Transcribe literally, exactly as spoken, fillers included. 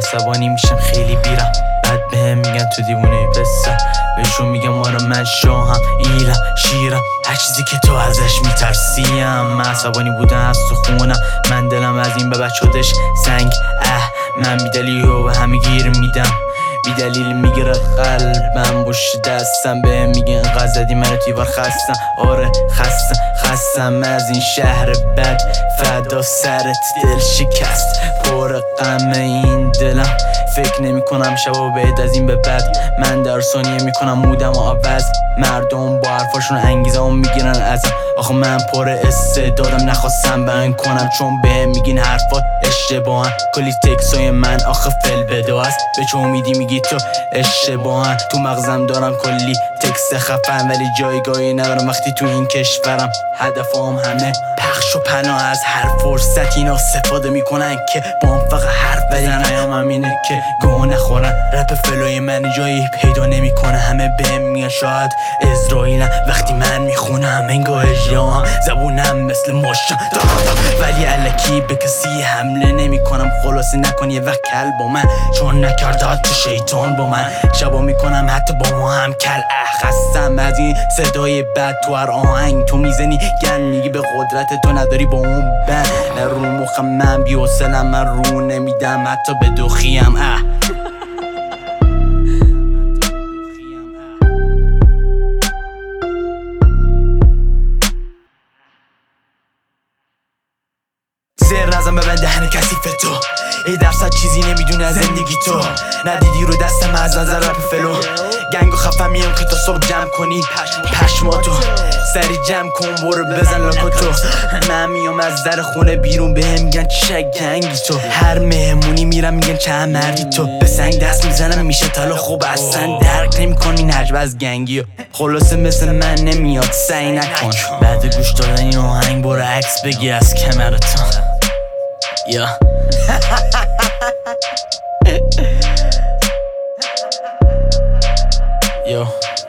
عصبانی میشم خیلی بیرم، بعد بهم میگن تو دیوونه پسر، بهشون میگم آره من شاهم ایرم شیرم، هر چیزی که تو ازش میترسیم. من عصبانی بودم از تو خونم، من دلم از این به بچه‌هاش سنگ. اه من بیدلیل و به همه گیر میدم، بیدلیل میگیره قلبم، بوش دستم بهم میگه انقدر زدی منو تیوار خستم. آره خستم خستم از این شهر بد، فدا سرت دل شکست پر غم این دلم، فکر نمی کنم شبا بهت از این به بعد، من در ثانیه میکنم مودم و عوض، مردم با حرفاشون انگیزه هم میگیرن ازم. آخه من پر استعدادم نخواستم بیان کنم، چون بهم میگین حرفات اشتباهن، کلی تکسای من آخه فل بدو است، به چه امیدی میگی تو اشتباهن، تو مغزم دارم کلی تکست خفن، ولی جایگاهی ندارم وقتی تو این کشورم، هدفم همه پخش و پناه از هر فرصت، اینا استفاده میکنن که با هم فقط حرف بزنن، ایام همینه که گوه نخورن، رپ فلوی من جایی پیدا نمیکنه، همه بهم میگن شاید اسرائیلم، وقتی من میخونم انگار اجرام، زبونم مثل ماشم ولی الکی به کسی حمله نمیکنم، خلاصه نکن یه وقت کل با من، چون نکرده حتی شیطان با من، شبا میکنم حتی با ما هم کل. اه خستم از این صدای بد تو هر آهنگ تو میزنی گن، میگی به قدرت تو نداری با اون بند، رو مخم من بی‌حوصله‌ام، من رو نمیدم حتی به دوخیم. اه زر نزن به دهن کثیف تو، ای درصد چیزی نمیدونه از زندگی تو، ندیدی رو دستم از نظر رپ فلو، گنگو خفم میام که تا صبح جمع کنی پشماتو، سری جمع کن برو بزن لاکاتو، من میام از در خونه بیرون بهم میگن چه گنگی تو، هر مهمونی میرم میگن چه مردی تو، به سنگ دست میزنم میشه تالا خوب اصلا درک نمیکنی نجب از گنگی، خلاصه مثل من نمیاد سعی نکن، بعد گوش دادن این آهنگ برو عکس بگیر از کمرتون. یا Yo